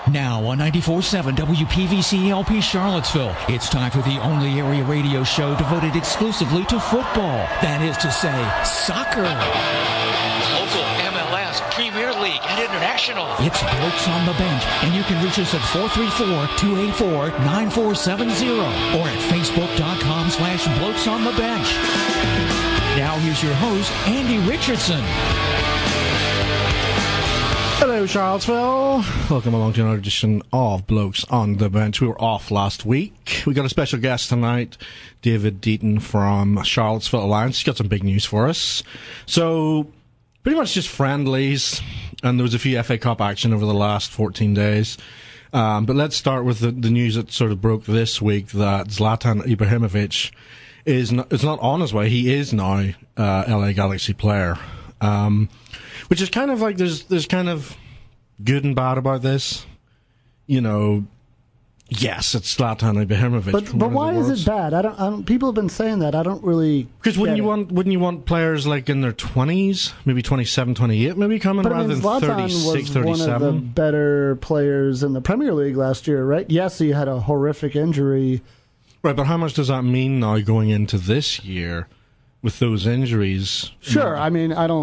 Now on 94.7 WPVC LP Charlottesville, it's time for the only area radio show devoted exclusively to football. That is to say, soccer. Local MLS, Premier League, and International. It's Blokes on the Bench, and you can reach us at 434-284-9470 or at facebook.com/Blokes on the Bench. Now here's your host, Andy Richardson. Hello, Charlottesville. Welcome along to another edition of Blokes on the Bench. We were off last week. We got a special guest tonight, David Deaton from Charlottesville Alliance. He's got some big news for us. So, pretty much just friendlies, and there was a few FA Cup action over the last 14 days. But let's start with the news that sort of broke this week, that Zlatan Ibrahimovic is not on his way. He is now LA Galaxy player. Which is kind of like, there's kind of good and bad about this. You know, yes, it's Zlatan Ibrahimovic. But why is it bad? I don't. People have been saying that. I don't really. Because wouldn't you want players like in their 20s, maybe 27, 28, maybe coming rather than Zlatan 36, 37? was one of the better players in the Premier League last year, right? Yes, he had a horrific injury. Right, but how much does that mean now going into this year with those injuries? Sure, I mean, I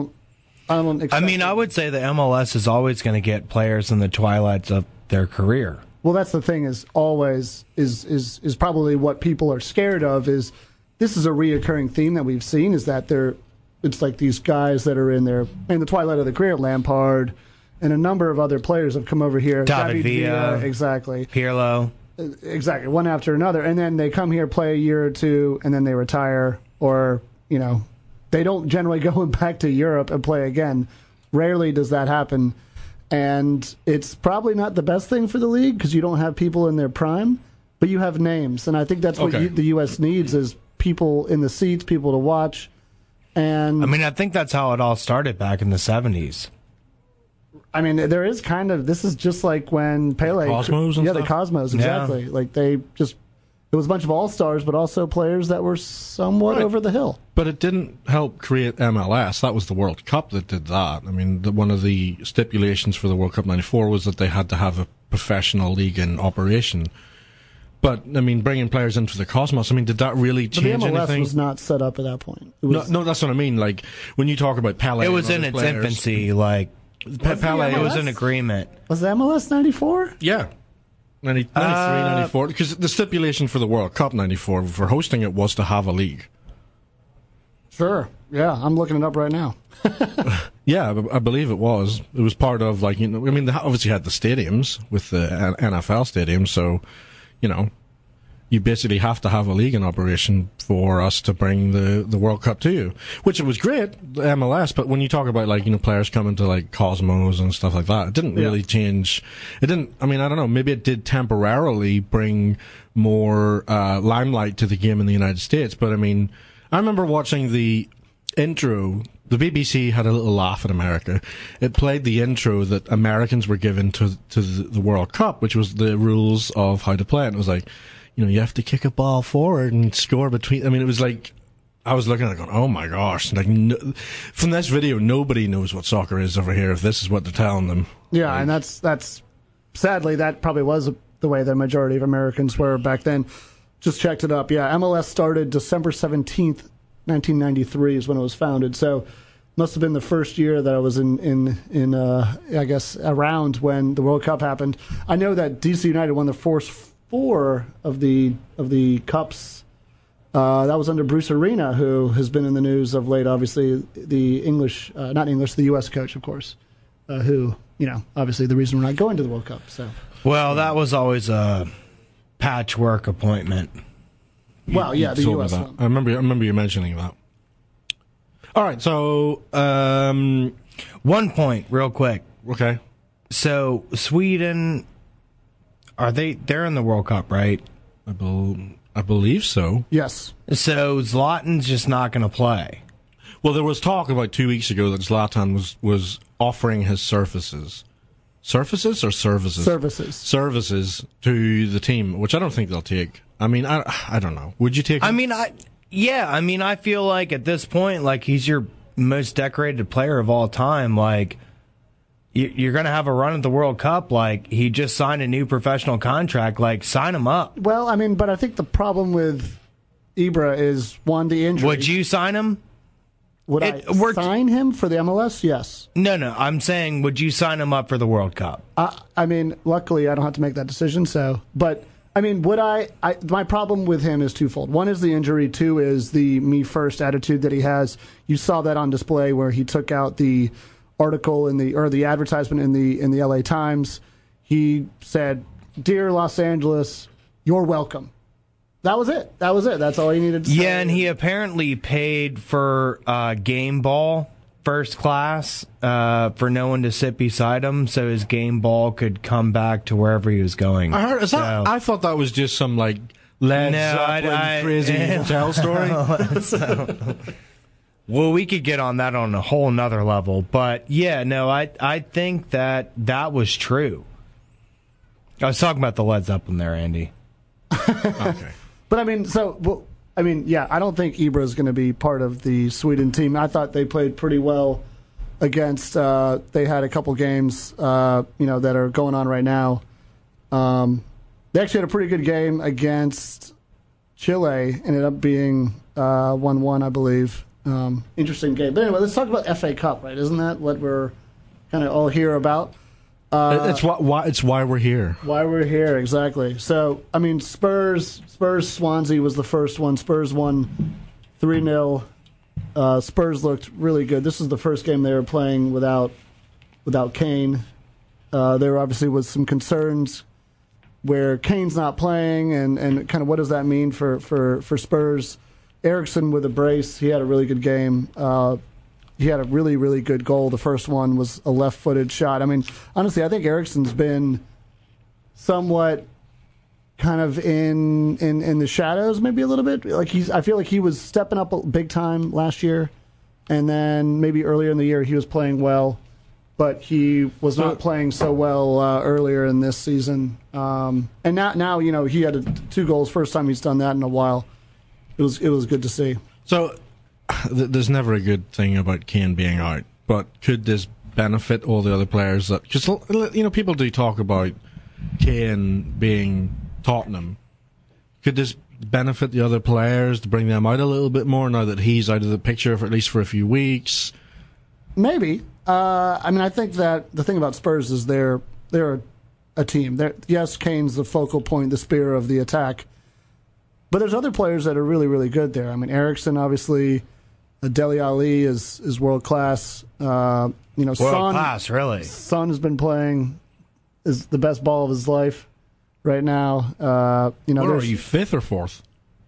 would say the MLS is always going to get players in the twilights of their career. Well, that's the thing, is always is probably what people are scared of. Is this is a reoccurring theme that we've seen, is that it's like these guys that are in the twilight of their career. Lampard and a number of other players have come over here. David Villa, exactly. Pirlo, exactly, one after another, and then they come here, play a year or two, and then they retire, or they don't generally go back to Europe and play again. Rarely does that happen. And it's probably not the best thing for the league because you don't have people in their prime, but you have names. And I think that's what the U.S. needs, is people in the seats, people to watch. And I think that's how it all started back in the 70s. I mean, there is kind of, this is just like when Pele. The Cosmos and stuff? The Cosmos, exactly. Yeah. Like it was a bunch of all-stars, but also players that were somewhat over the hill. But it didn't help create MLS. That was the World Cup that did that. I mean, one of the stipulations for the World Cup '94 was that they had to have a professional league in operation. But, I mean, bringing players into the Cosmos, did that really change anything? The MLS was not set up at that point. No, that's what I mean. Like, when you talk about Pele... It was in its infancy, like... Pele, it was an agreement. Was the MLS 94? Yeah. 93, 94, because the stipulation for the World Cup 94 for hosting it was to have a league. Sure. Yeah, I'm looking it up right now. Yeah, I believe it was. It was part of, they obviously had the stadiums with the NFL stadiums, so, you basically have to have a league in operation for us to bring the World Cup to you, which it was great, the MLS, but when you talk about, players coming to, Cosmos and stuff like that, it didn't really change. It didn't, I don't know, maybe it did temporarily bring more limelight to the game in the United States, but, I remember watching the intro. The BBC had a little laugh at America. It played the intro that Americans were given to the World Cup, which was the rules of how to play it. And it was like, you have to kick a ball forward and score between. It was like, I was looking at it going, oh my gosh. From this video, nobody knows what soccer is over here if this is what they're telling them. Yeah, and that's sadly, that probably was the way the majority of Americans were back then. Just checked it up. Yeah, MLS started December 17th, 1993 is when it was founded. So must have been the first year that I was in I guess, around when the World Cup happened. I know that DC United won the first 4 of the cups. That was under Bruce Arena, who has been in the news of late. Obviously, the U.S. coach, of course, who, obviously the reason we're not going to the World Cup. So, well, that was always a patchwork appointment. Well, yeah, the U.S. one. I remember you mentioning that. All right, so 1 point, real quick. Okay. So Sweden. They're in the World Cup, right? I believe so. Yes. So Zlatan's just not going to play. Well, there was talk about 2 weeks ago that Zlatan was offering his services. Surfaces or services? Services. Services to the team, which I don't think they'll take. I don't know. Would you take him? I feel like at this point, he's your most decorated player of all time. you're going to have a run at the World Cup. Like, he just signed a new professional contract. Like, sign him up. Well, I mean, but I think the problem with Ibra is, one, the injury. Would you sign him? Would I sign him for the MLS? Yes. No. I'm saying, would you sign him up for the World Cup? I mean, luckily, I don't have to make that decision. So, but I mean, would I? My problem with him is twofold. One is the injury. Two is the me first attitude that he has. You saw that on display where he took out the article the advertisement in the LA Times. He said, "Dear Los Angeles, you're welcome." That was it. That's all he needed to say. Yeah, and he apparently paid for game ball first class for no one to sit beside him, so his game ball could come back to wherever he was going. I thought that was just some like Led Zeppelin crazy hotel story. Well, we could get on that on a whole nother level, but yeah, no, I think that was true. I was talking about the Led Zeppelin there, Andy. Okay. But I mean, I don't think Ibra is going to be part of the Sweden team. I thought they played pretty well against. They had a couple games, that are going on right now. They actually had a pretty good game against Chile. Ended up being 1-1, I believe. Interesting game. But anyway, let's talk about FA Cup. Right? Isn't that what we're kind of all here about? It's why we're here. Why we're here, exactly. So, I mean, Spurs Swansea was the first one. Spurs won 3-0. Spurs looked really good. This is the first game they were playing without Kane. There obviously was some concerns where Kane's not playing and kind of what does that mean for Spurs. Eriksen with a brace, he had a really good game. He had a really, really good goal. The first one was a left-footed shot. I mean, honestly, I think Eriksen's been somewhat kind of in the shadows, maybe a little bit. Like I feel like he was stepping up big time last year, and then maybe earlier in the year he was playing well, but he was not playing so well earlier in this season. And now he had 2 goals. First time he's done that in a while. It was good to see. So. There's never a good thing about Kane being out, but could this benefit all the other players? Because people do talk about Kane being Tottenham. Could this benefit the other players to bring them out a little bit more now that he's out of the picture for at least for a few weeks? Maybe. I think that the thing about Spurs is they're a team. Yes, Kane's the focal point, the spear of the attack, but there's other players that are really, really good there. I mean, Eriksen obviously. Dele Alli is world class. World class, really. Son has been playing is the best ball of his life right now. Are you 5th or 4th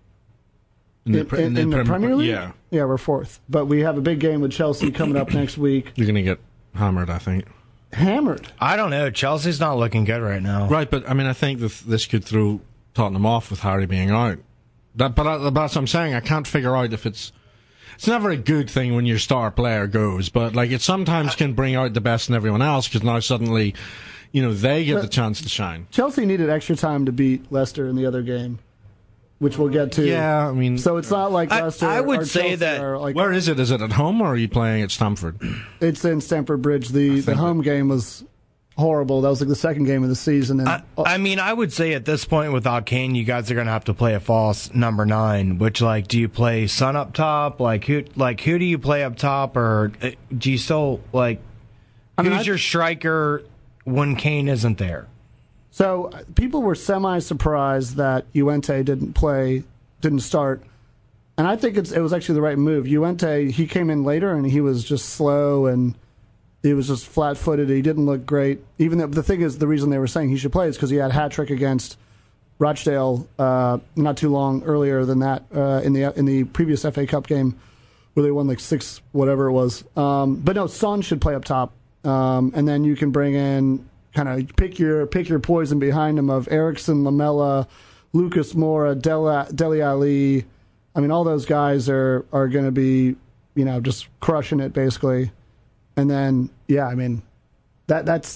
in the Premier League? Yeah, we're 4th. But we have a big game with Chelsea coming up next week. You're going to get hammered, I think. Hammered? I don't know. Chelsea's not looking good right now. Right, but I mean, I think this could throw Tottenham off with Harry being out. But that's what I'm saying. I can't figure out if it's never a good thing when your star player goes, but like it sometimes can bring out the best in everyone else because now suddenly, they get the chance to shine. Chelsea needed extra time to beat Leicester in the other game, which we'll get to. Yeah, I mean, so it's not like Leicester. I would say that. Where is it? Is it at home or are you playing at Stamford? It's in Stamford Bridge. The home game was horrible. That was like the second game of the season. And I would say at this point without Kane, you guys are going to have to play a false number 9. Which do you play Son up top? Who do you play up top, or do you still who's your striker when Kane isn't there? So people were semi-surprised that Llorente didn't start, and I think it was actually the right move. Llorente, he came in later and he was just slow and. He was just flat-footed. He didn't look great. Even though, the thing is, the reason they were saying he should play is because he had a hat trick against Rochdale not too long earlier than that in the previous FA Cup game where they won like 6 whatever it was. But no, Son should play up top, and then you can bring in kind of pick your poison behind him of Eriksen, Lamela, Lucas Moura, Dele Alli. I mean, all those guys are going to be just crushing it basically. And then, that's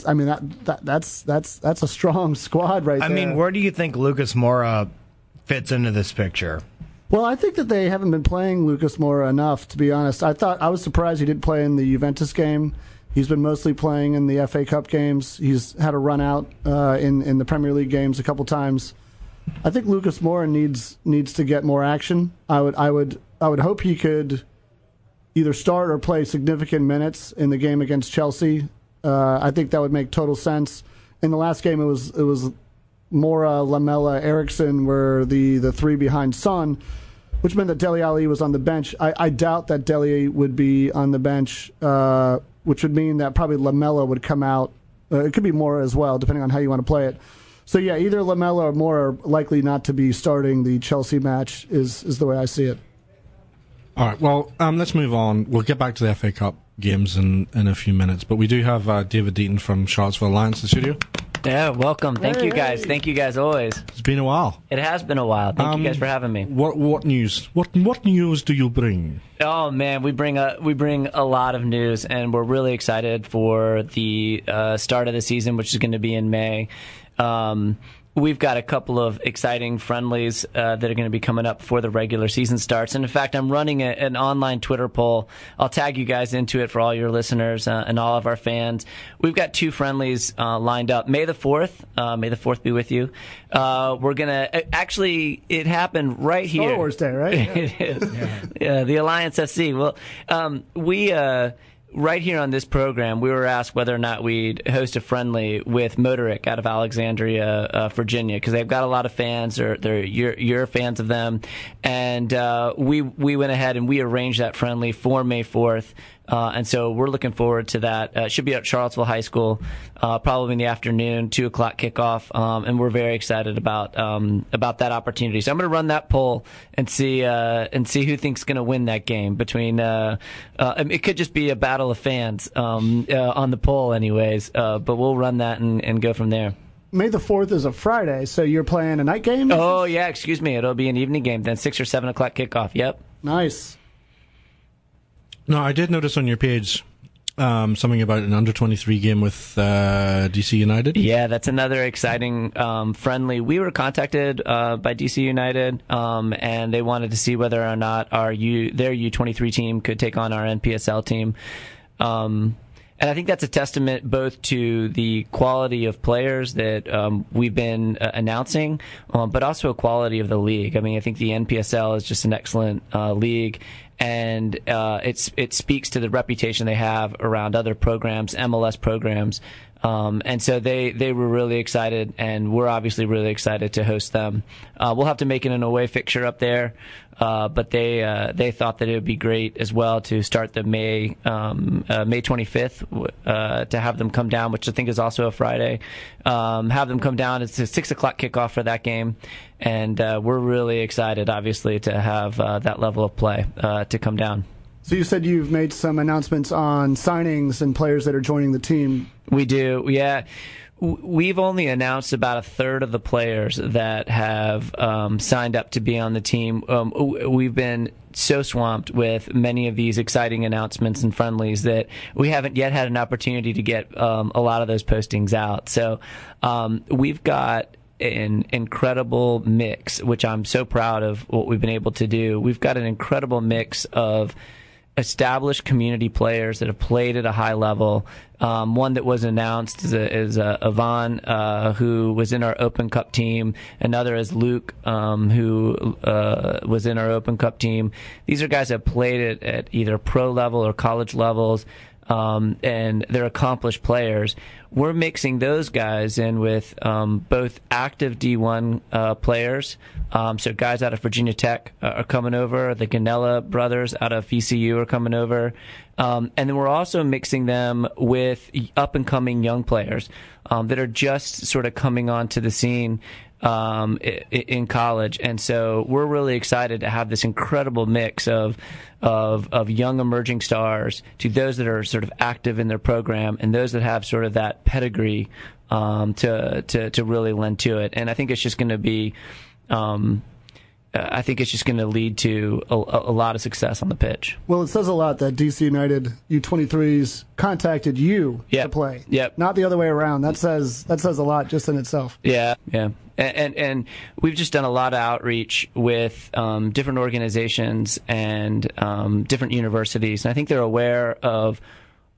a strong squad right there. I mean, where do you think Lucas Moura fits into this picture? Well, I think that they haven't been playing Lucas Moura enough, to be honest. I was surprised he didn't play in the Juventus game. He's been mostly playing in the FA Cup games. He's had a run out in the Premier League games a couple times. I think Lucas Moura needs to get more action. I would hope he could either start or play significant minutes in the game against Chelsea. I think that would make total sense. In the last game, it was Moura, Lamela, Eriksson were the three behind Son, which meant that Dele Alli was on the bench. I doubt that Dele would be on the bench, which would mean that probably Lamela would come out. It could be Moura as well, depending on how you want to play it. So yeah, either Lamela or Moura are likely not to be starting the Chelsea match. Is the way I see it. All right. Well, let's move on. We'll get back to the FA Cup games in a few minutes, but we do have David Deaton from Charlottesville Alliance in the studio. Yeah, welcome. Thank you guys. Thank you guys always. It's been a while. It has been a while. Thank you guys for having me. What news? What news do you bring? Oh man, we bring a lot of news, and we're really excited for the start of the season, which is going to be in May. We've got a couple of exciting friendlies that are going to be coming up before the regular season starts. And in fact, I'm running an online Twitter poll. I'll tag you guys into it for all your listeners and all of our fans. We've got 2 friendlies lined up. May the 4th. May the 4th be with you. We're going to actually, it happened right here. Star Wars Day, right? It is. Yeah, the Alliance FC. Well, we right here on this program, we were asked whether or not we'd host a friendly with Motoric out of Alexandria, Virginia, because they've got a lot of fans. You're fans of them, and we went ahead and we arranged that friendly for May 4th. And so we're looking forward to that. It should be at Charlottesville High School, probably in the afternoon, 2:00 kickoff, and we're very excited about that opportunity. So I'm going to run that poll and see who thinks going to win that game. Between it could just be a battle of fans on the poll, anyways. But we'll run that and go from there. May the 4th is a Friday, so you're playing a night game? Oh yeah, excuse me. It'll be an evening game, then 6 or 7 o'clock kickoff. Yep. Nice. No, I did notice on your page something about an under-23 game with DC United. Yeah, that's another exciting friendly. We were contacted by DC United, and they wanted to see whether or not their U23 team could take on our NPSL team. And I think that's a testament both to the quality of players that we've been announcing, but also a quality of the league. I mean, I think the NPSL is just an excellent league, and it speaks to the reputation they have around other programs, MLS programs. And so they were really excited, and we're obviously really excited to host them. We'll have to make it an away fixture up there, but they thought that it would be great as well to start the May 25th to have them come down, which I think is also a Friday. Have them come down. It's a 6 o'clock kickoff for that game, and we're really excited, obviously, to have that level of play to come down. So you said you've made some announcements on signings and players that are joining the team. We do, yeah. We've only announced about a third of the players that have signed up to be on the team. We've been so swamped with many of these exciting announcements and friendlies that we haven't yet had an opportunity to get a lot of those postings out. So we've got an incredible mix, which I'm so proud of what we've been able to do. We've got an incredible mix of established community players that have played at a high level. One that was announced is Ivan, who was in our Open Cup team. Another is Luke, who was in our Open Cup team. These are guys that played at either pro level or college levels, and they're accomplished players. We're mixing those guys in with both active D1 players. So guys out of Virginia Tech are coming over. The Ganella brothers out of VCU are coming over. And then we're also mixing them with up-and-coming young players that are just sort of coming onto the scene in college. And so we're really excited to have this incredible mix of young emerging stars to those that are sort of active in their program and those that have sort of that pedigree to really lend to it. And I think it's just going to be lead to a lot of success on the pitch. Well, it says a lot that DC United U23s contacted you to play. Yep. Not the other way around. That says a lot just in itself. Yeah. And we've just done a lot of outreach with different organizations and different universities. And I think they're aware of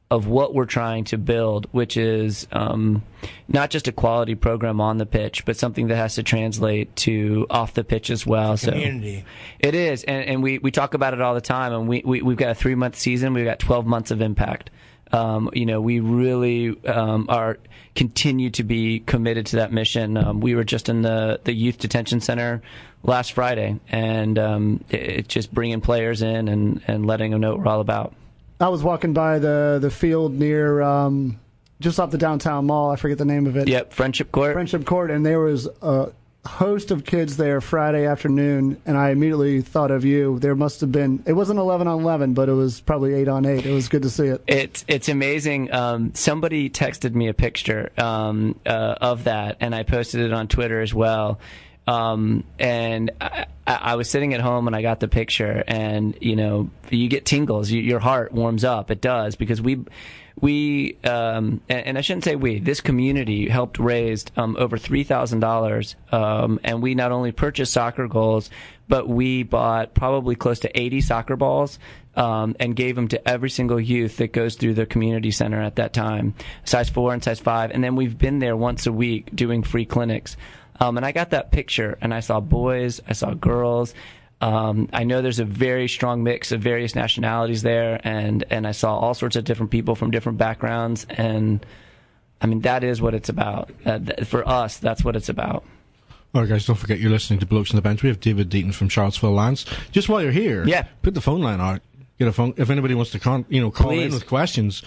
what we're trying to build, which is not just a quality program on the pitch, but something that has to translate to off the pitch as well. Community. So it is, and we talk about it all the time. And we've got a 3-month season. We've got 12 months of impact. We really continue to be committed to that mission. We were just in the youth detention center last Friday, and it's just bringing players in and letting them know what we're all about. I was walking by the field near just off the downtown mall. I forget the name of it. Yep, Friendship Court. And there was a host of kids there Friday afternoon, and I immediately thought of you. There must have been, it wasn't 11-on-11, but it was probably 8-on-8. It was good to see it. It's amazing. Somebody texted me a picture of that, and I posted it on Twitter as well. And I was sitting at home and I got the picture, and you get tingles. Your heart warms up. It does, because we and I shouldn't say we. This community helped raise over $3,000, and we not only purchased soccer goals, but we bought probably close to 80 soccer balls. And gave them to every single youth that goes through the community center at that time, size 4 and size 5. And then we've been there once a week doing free clinics. And I got that picture, and I saw boys, I saw girls. I know there's a very strong mix of various nationalities there, and I saw all sorts of different people from different backgrounds. And, I mean, that is what it's about. For us, that's what it's about. All right, guys, don't forget you're listening to Blokes on the Bench. We have David Deaton from Charlottesville Lions. Just while you're here, put the phone line out. Get a phone if anybody wants to call in with questions.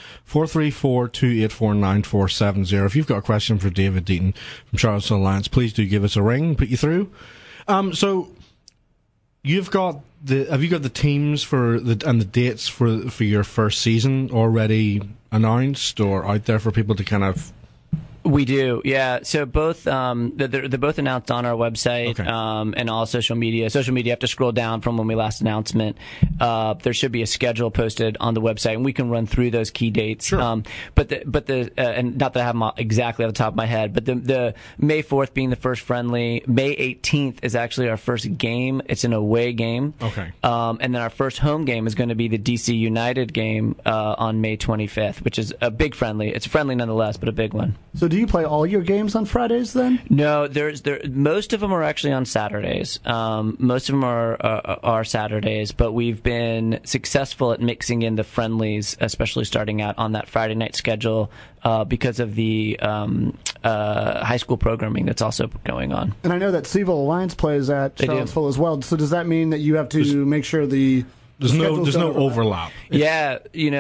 434-284-9470. If you've got a question for David Deaton from Charlottesville Lions, please do give us a ring. Put you through. So have you got the teams and the dates for your first season already announced or out there for people to kind of? We do, yeah. So both they're both announced on our website, okay. And all social media. Social media, you have to scroll down from when we last announcement. There should be a schedule posted on the website, and we can run through those key dates. Sure. And not that I have them exactly off the top of my head, but the May 4th being the first friendly. May 18th is actually our first game. It's an away game. Okay. And then our first home game is going to be the DC United game on May 25th, which is a big friendly. It's a friendly nonetheless, but a big one. So do you play all your games on Fridays then? No, most of them are actually on Saturdays. Most of them are Saturdays, but we've been successful at mixing in the friendlies, especially starting out on that Friday night schedule because of the high school programming that's also going on. And I know that Seville Alliance plays at Charlottesville as well. So does that mean that you have to make sure there's no overlap? Yeah,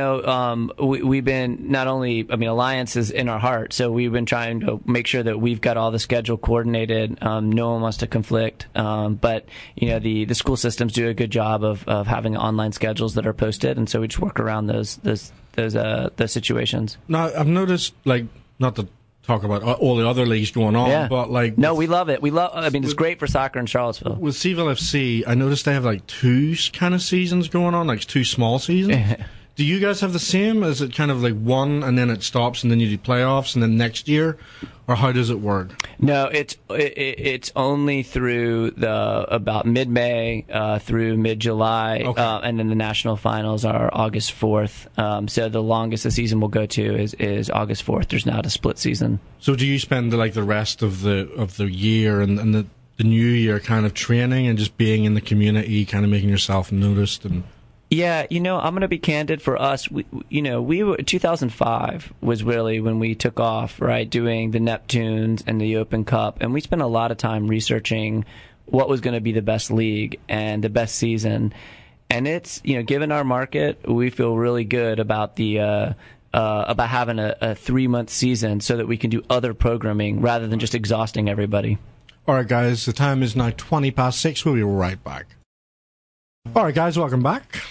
we've been not only, Alliance is in our heart, so we've been trying to make sure that we've got all the schedule coordinated. No one wants to conflict, but the school systems do a good job of having online schedules that are posted, and so we just work around those situations. Now, I've noticed, not to talk about all the other leagues going on, but no, we love it. It's great for soccer in Charlottesville. With Seville FC, I noticed they have 2 kind of seasons going on, 2 small seasons. Do you guys have the same? Is it kind of one and then it stops and then you do playoffs and then next year, or how does it work? No, it's only through about mid-May through mid-July, okay. And then the national finals are August 4th. So the longest the season will go to is August 4th. There's not a split season. So do you spend the rest of the year and the new year kind of training and just being in the community, kind of making yourself noticed and? Yeah, I'm going to be candid. For us, we were 2005 was really when we took off, right, doing the Neptunes and the Open Cup, and we spent a lot of time researching what was going to be the best league and the best season. And it's, given our market, we feel really good about about having a 3-month season so that we can do other programming rather than just exhausting everybody. All right, guys, the time is now 6:20. We'll be right back. All right, guys, welcome back.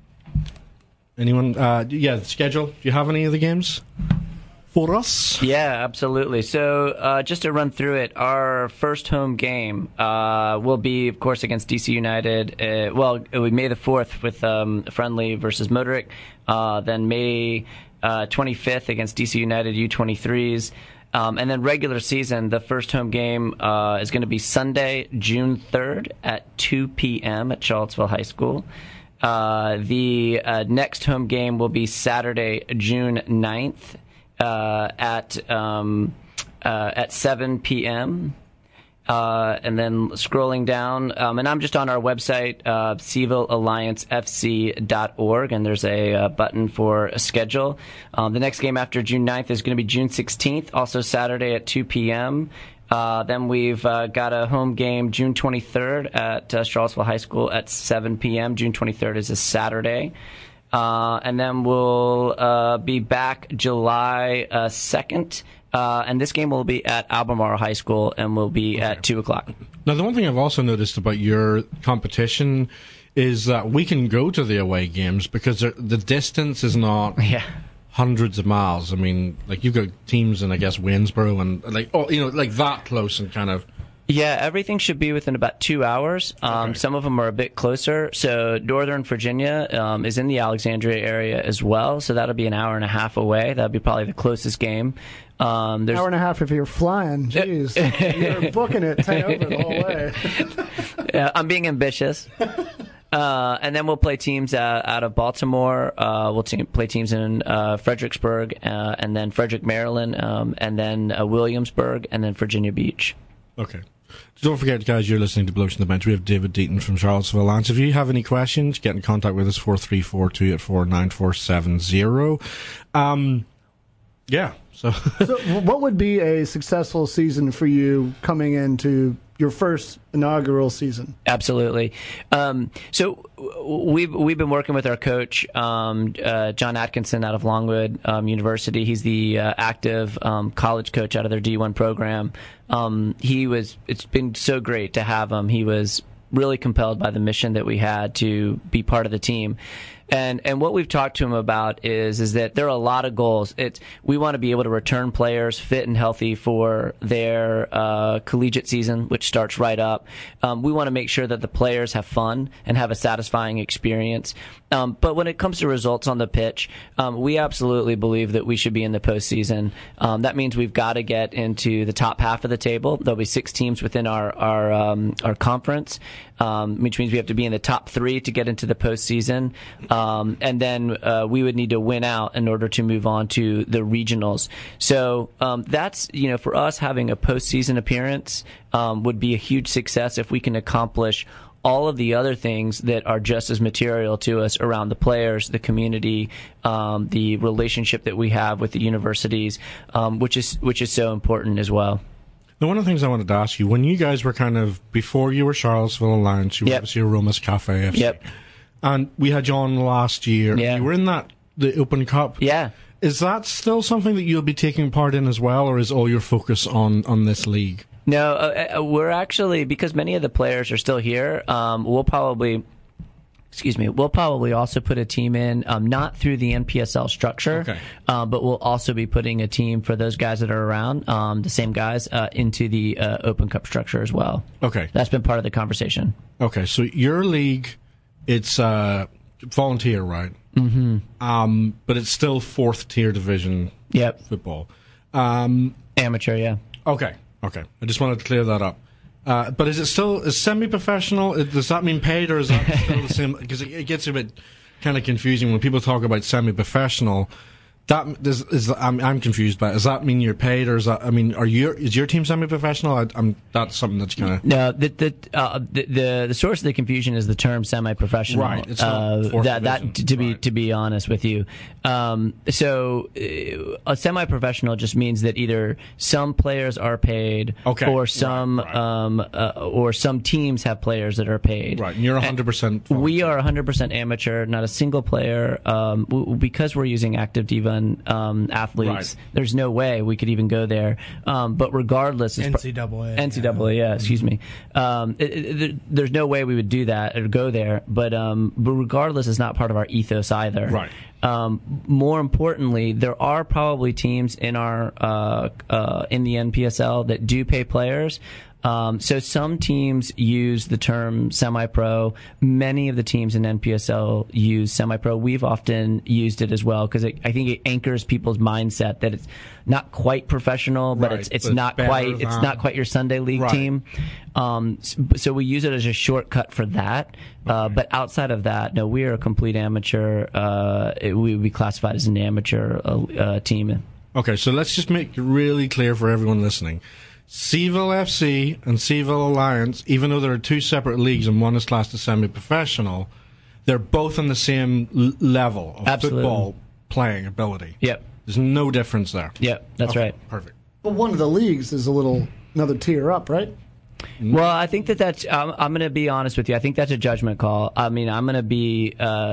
Anyone? The schedule. Do you have any of the games for us? Yeah, absolutely. So just to run through it, our first home game will be, of course, against DC United. It'll be May the 4th with friendly versus Motoric. Then May 25th against DC United U23s. And then regular season, the first home game is going to be Sunday, June 3rd at 2 p.m. at Charlottesville High School. The next home game will be Saturday, June 9th at 7 p.m. And then scrolling down, and I'm just on our website, CivilAllianceFC.org, and there's a button for a schedule. The next game after June 9th is going to be June 16th, also Saturday at 2 p.m. Then we've got a home game June 23rd at Charlottesville High School at 7 p.m. June 23rd is a Saturday. And then we'll be back July 2nd. And this game will be at Albemarle High School and will be at 2 o'clock. Now, the one thing I've also noticed about your competition is that we can go to the away games because the distance is not hundreds of miles. I mean, like, you've got teams in, I guess, Waynesboro and, like, like that close and kind of... Yeah, everything should be within about 2 hours. Some of them are a bit closer. So Northern Virginia is in the Alexandria area as well. So that'll be an hour and a half away. That'll be probably the closest game. Hour and a half if you're flying. Jeez. You're booking it 10 over the whole way. Yeah, I'm being ambitious. And then we'll play teams out of Baltimore. We'll play teams in Fredericksburg, and then Frederick, Maryland, and then Williamsburg, and then Virginia Beach. Okay. Don't forget, guys, you're listening to Blows on the Bench. We have David Deaton from Charlottesville Alliance. If you have any questions, get in contact with us, 434-284-9470. Yeah. So what would be a successful season for you coming into your first inaugural season? Absolutely. So we've been working with our coach, John Atkinson out of Longwood University. He's the active college coach out of their D1 program. It's been so great to have him. He was really compelled by the mission that we had to be part of the team. And what we've talked to him about is that there are a lot of goals. We want to be able to return players fit and healthy for their collegiate season, which starts right up. We want to make sure that the players have fun and have a satisfying experience. But when it comes to results on the pitch, we absolutely believe that we should be in the postseason. That means we've got to get into the top half of the table. There'll be 6 teams within our conference, which means we have to be in the top 3 to get into the postseason. And then we would need to win out in order to move on to the regionals. So that's, for us, having a postseason appearance would be a huge success if we can accomplish all of the other things that are just as material to us around the players, the community, the relationship that we have with the universities, which is so important as well. Now, one of the things I wanted to ask you, when you guys were before you were Charlottesville Alliance, you were obviously Aromas Cafe FC. Yep. And we had you on last year. Yeah. You were in the Open Cup. Yeah. Is that still something that you'll be taking part in as well, or is all your focus on this league? No, we're actually, because many of the players are still here, we'll probably also put a team in, not through the NPSL structure, okay. But we'll also be putting a team for those guys that are around, the same guys, into the Open Cup structure as well. Okay. That's been part of the conversation. Okay, so your league, it's volunteer, right? Mm-hmm. But it's still 4th tier division football. Amateur, yeah. Okay. I just wanted to clear that up. But is semi-professional? Does that mean paid, or is that still the same? Because it gets a bit kind of confusing when people talk about semi-professional. I'm confused by it. Does that mean you're paid, or is your team semi-professional? That's something that's kind of no. The source of the confusion is the term semi-professional. Right. It's not to be honest with you. So a semi-professional just means that either some players are paid, or some teams have players that are paid. Right. And you're 100%. We are 100% amateur. Not a single player. Because we're using active D1 athletes, right. There's no way we could even go there. But regardless, NCAA, yeah, excuse me. There's no way we would do that or go there. But regardless, it's not part of our ethos either. Right. More importantly, there are probably teams in our in the NPSL that do pay players. So some teams use the term semi-pro. Many of the teams in NPSL use semi-pro. We've often used it as well because I think it anchors people's mindset that it's not quite professional, but Right, it's but not better quite than- it's not quite your Sunday league Right. team. So we use it as a shortcut for that. But outside of that, no, we are a complete amateur. We would be classified as an amateur team. Okay, so let's just make it really clear for everyone listening. Seville FC and Seville Alliance, even though there are two separate leagues and one is classed as semi-professional, they're both on the same level of Absolutely. football playing ability. Yep. There's no difference there. Yep, that's Okay, right. Perfect. But one of the leagues is another tier up, right? Well, I think that's. I'm going to be honest with you. I think that's a judgment call. I mean, I'm going to be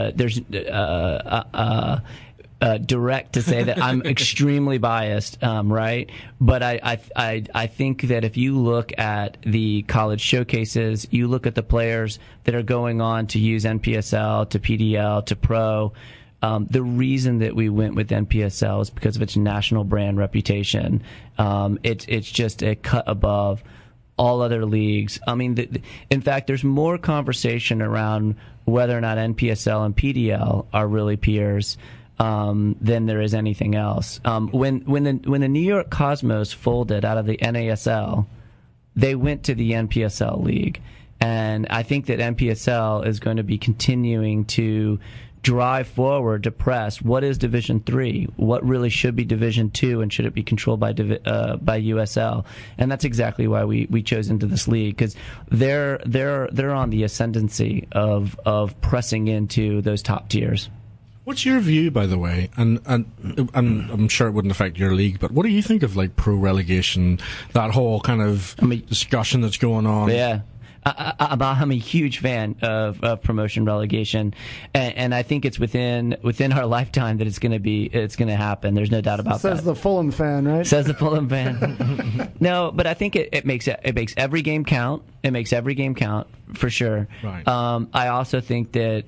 direct to say that I'm extremely biased, right? But I think that if you look at the college showcases, you look at the players that are going on to use NPSL, to PDL, to Pro. The reason that we went with NPSL is because of its national brand reputation. It's just a cut above all other leagues. I mean, in fact, there's more conversation around whether or not NPSL and PDL are really peers than there is anything else. When the New York Cosmos folded out of the NASL, they went to the NPSL league, and I think that NPSL is going to be continuing to drive forward to press what is Division 3, what really should be Division 2, and should it be controlled by USL. And that's exactly why we chose into this league, because they're on the ascendancy of pressing into those top tiers. What's your view, by the way? And I'm sure it wouldn't affect your league, but what do you think of like pro relegation? That whole kind of discussion that's going on. Yeah. I'm a huge fan of promotion relegation, and I think it's within our lifetime that it's going to happen. There's no doubt about that. Says the Fulham fan, right? Says the Fulham fan. No, but I think it makes every game count. It makes every game count for sure. Right. I also think that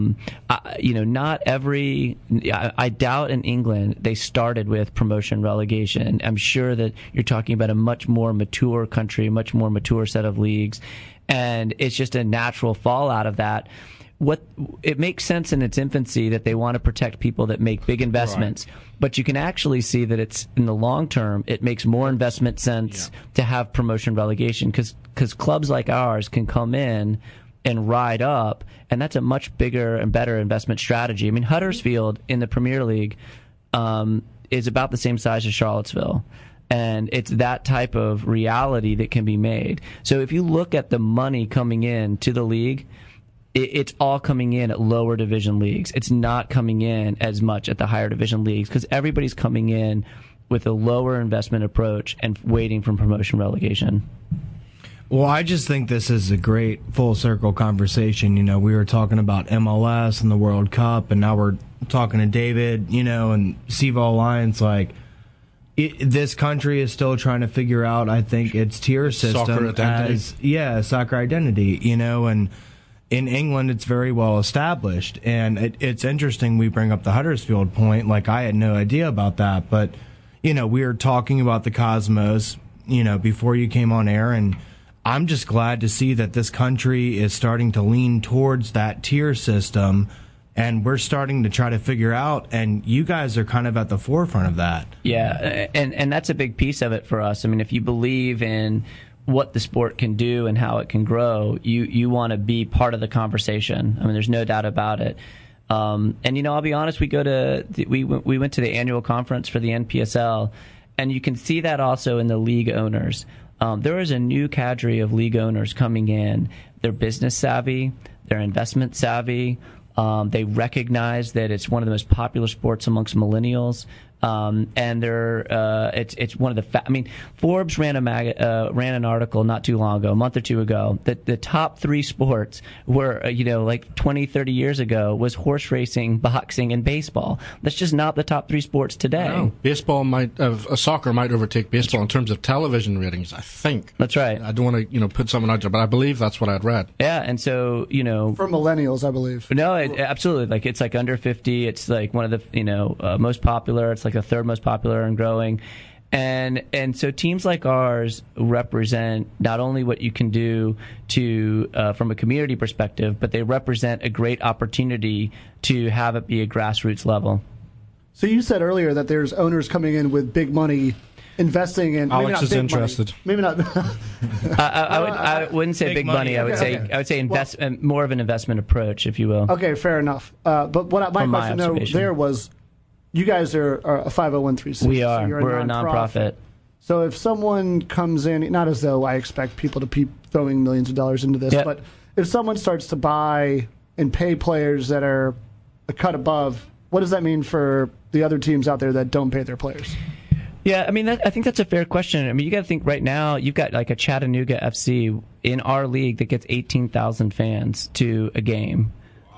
not every. I doubt in England they started with promotion relegation. I'm sure that you're talking about a much more mature country, much more mature set of leagues. And it's just a natural fallout of that. It makes sense in its infancy that they want to protect people that make big investments, right. But you can actually see that it's in the long term, it makes more investment sense to have promotion relegation because clubs like ours can come in and ride up, and that's a much bigger and better investment strategy. I mean, Huddersfield in the Premier League is about the same size as Charlottesville. And it's that type of reality that can be made. So if you look at the money coming in to the league, it's all coming in at lower division leagues. It's not coming in as much at the higher division leagues because everybody's coming in with a lower investment approach and waiting for promotion relegation. Well, I just think this is a great full circle conversation. You know, we were talking about MLS and the World Cup, and now we're talking to David, and Seville Alliance, this country is still trying to figure out, I think, its tier system soccer identity. Soccer identity, and in England it's very well established. And it's interesting we bring up the Huddersfield point, I had no idea about that, but, we were talking about the Cosmos, before you came on air, and I'm just glad to see that this country is starting to lean towards that tier system. And we're starting to try to figure out, and you guys are kind of at the forefront of that. Yeah, and that's a big piece of it for us. I mean, if you believe in what the sport can do and how it can grow, you want to be part of the conversation. I mean, there's no doubt about it. And I'll be honest, we went to the annual conference for the NPSL, and you can see that also in the league owners. There is a new cadre of league owners coming in. They're business savvy, they're investment savvy. They recognize that it's one of the most popular sports amongst millennials, and it's one of the. Forbes ran an article not too long ago, a month or two ago, that the top 3 sports were 20, 30 years ago was horse racing, boxing, and baseball. That's just not the top 3 sports today. No. Soccer might overtake baseball in terms of television ratings. I think that's right. I don't want to put something out there, but I believe that's what I'd read. Yeah, and so for millennials, I believe. No, absolutely. It's under 50. It's one of the most popular. It's the 3rd most popular and growing. And so teams like ours represent not only what you can do to from a community perspective, but they represent a great opportunity to have it be a grassroots level. So you said earlier that there's owners coming in with big money investing in. Alex is interested. Maybe not. I wouldn't say big money. I would say more of an investment approach, if you will. Okay, fair enough. But what my question there was, you guys are a 501(c)(3). We are. So we're a nonprofit. So if someone comes in, not as though I expect people to be throwing millions of dollars into this, but if someone starts to buy and pay players that are a cut above, what does that mean for the other teams out there that don't pay their players? Yeah, I mean, I think that's a fair question. I mean, you got to think right now, you've got like a Chattanooga FC in our league that gets 18,000 fans to a game.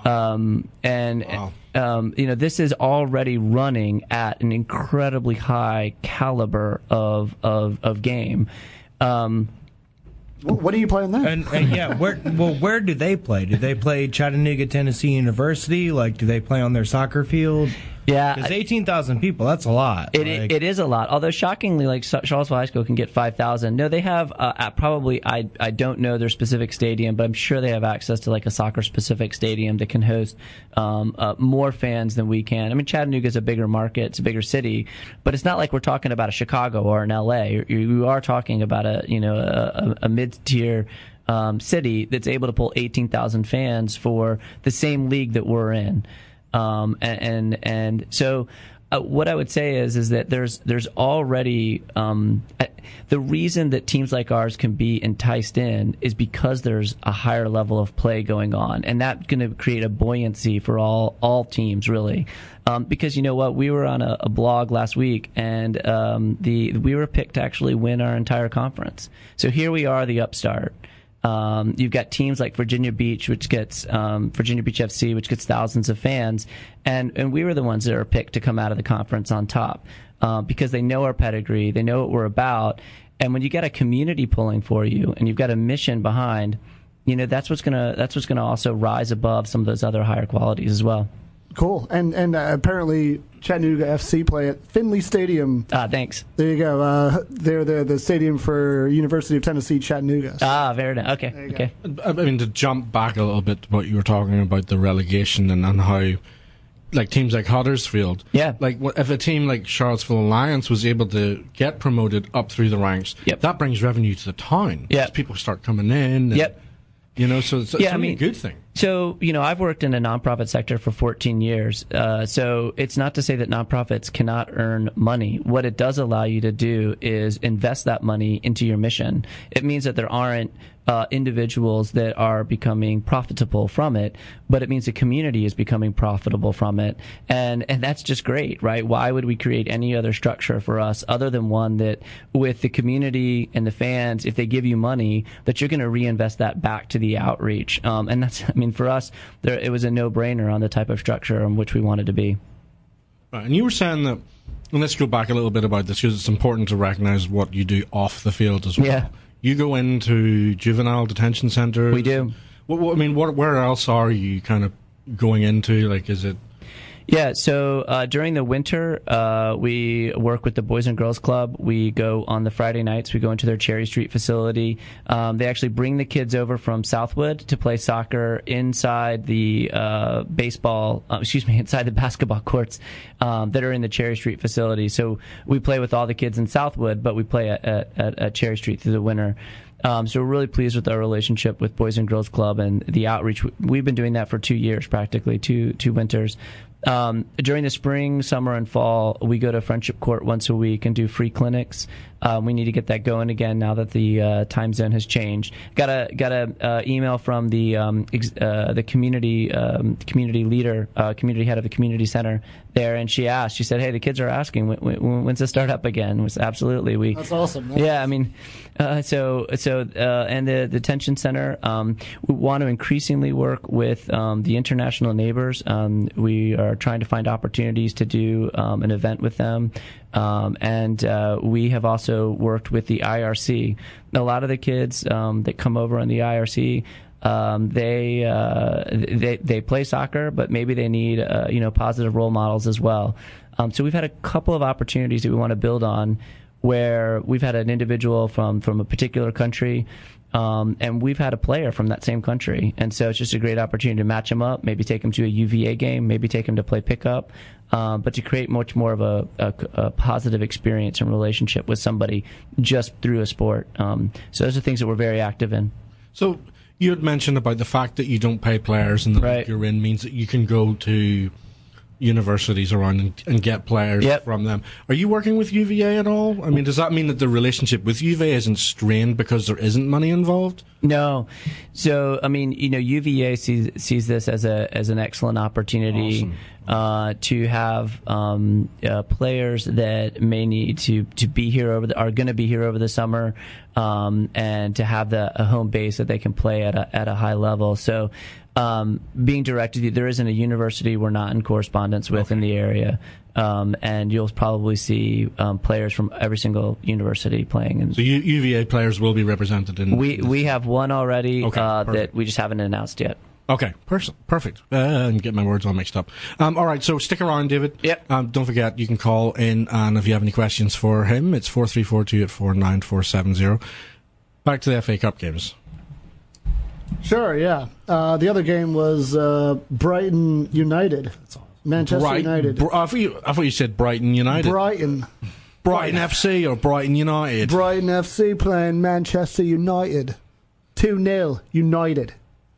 This is already running at an incredibly high caliber of game. What are you playing there? And where do they play? Do they play Chattanooga, Tennessee University? Like, do they play on their soccer field? Yeah, because 18,000 people, that's a lot. It is a lot. Although shockingly, like Charlottesville High School can get 5,000. No, they have probably I don't know their specific stadium, but I'm sure they have access to like a soccer specific stadium that can host more fans than we can. I mean, Chattanooga is a bigger market, it's a bigger city, but it's not like we're talking about a Chicago or an LA. You are talking about a mid-tier city that's able to pull 18,000 fans for the same league that we're in. So what I would say is that there's already the reason that teams like ours can be enticed in is because there's a higher level of play going on, and that's going to create a buoyancy for all teams really. Because you know what, we were on a blog last week, and we were picked to actually win our entire conference. So here we are, the upstart. You've got teams like Virginia Beach, which gets Virginia Beach FC, which gets thousands of fans, and we were the ones that are picked to come out of the conference on top because they know our pedigree, they know what we're about, and when you get a community pulling for you and you've got a mission behind, that's what's gonna also rise above some of those other higher qualities as well. Cool. And apparently Chattanooga FC play at Finley Stadium. Thanks. There you go. They're the stadium for University of Tennessee, Chattanooga. Very nice. Okay. I mean, to jump back a little bit to what you were talking about, the relegation and how, like, teams like Huddersfield. Yeah. Like, if a team like Charlottesville Alliance was able to get promoted up through the ranks, that brings revenue to the town. Yeah. People start coming in. And, so it's a good thing. So, I've worked in a nonprofit sector for 14 years. So it's not to say that nonprofits cannot earn money. What it does allow you to do is invest that money into your mission. It means that there aren't individuals that are becoming profitable from it, but it means the community is becoming profitable from it. And that's just great, right? Why would we create any other structure for us other than one that with the community and the fans, if they give you money, that you're going to reinvest that back to the outreach. And that's, for us, it was a no-brainer on the type of structure on which we wanted to be. Right, and you were saying that, and let's go back a little bit about this because it's important to recognize what you do off the field as well. Yeah. You go into juvenile detention centers. We do. Where else are you kind of going into? Like, is it? Yeah, so during the winter, we work with the Boys and Girls Club. We go on the Friday nights. We go into their Cherry Street facility. They actually bring the kids over from Southwood to play soccer inside the inside the basketball courts that are in the Cherry Street facility. So we play with all the kids in Southwood, but we play at Cherry Street through the winter. So we're really pleased with our relationship with Boys and Girls Club and the outreach. We've been doing that for 2 years, practically, two winters. During the spring, summer, and fall, we go to Friendship Court once a week and do free clinics. We need to get that going again now that the time zone has changed. Got a email from the community leader, community head of the community center there, and she said, "Hey, the kids are asking when's it start up again?" It was absolutely That's awesome. And the detention center, we want to increasingly work with the international neighbors. We are trying to find opportunities to do an event with them. And we have also worked with the IRC. A lot of the kids that come over on the IRC, they play soccer, but maybe they need positive role models as well. So we've had a couple of opportunities that we want to build on where we've had an individual from a particular country, and we've had a player from that same country. And so it's just a great opportunity to match them up, maybe take them to a UVA game, maybe take them to play pickup, but to create much more of a positive experience and relationship with somebody just through a sport. So those are things that we're very active in. So you had mentioned about the fact that you don't pay players and the league you're in means that you can go to universities around and get players from them. Are you working with UVA at all? I mean, does that mean that the relationship with UVA isn't strained because there isn't money involved? No. So, I mean, UVA sees this as an excellent opportunity to have players that may need to be here are going to be here over the summer, and to have a home base that they can play at a high level. So, being direct with you, there isn't a university we're not in correspondence with in the area, and you'll probably see players from every single university playing. So UVA players will be represented in. We have one already that we just haven't announced yet. Okay, perfect. I'm getting my words all mixed up. All right, so stick around, David. Yep. Don't forget, you can call in, and if you have any questions for him, it's 434-284-9470. Back to the FA Cup games. Sure, yeah. The other game was Brighton United. Manchester United. I thought you said Brighton United. Brighton FC or Brighton United? Brighton FC playing Manchester United. 2-0 United.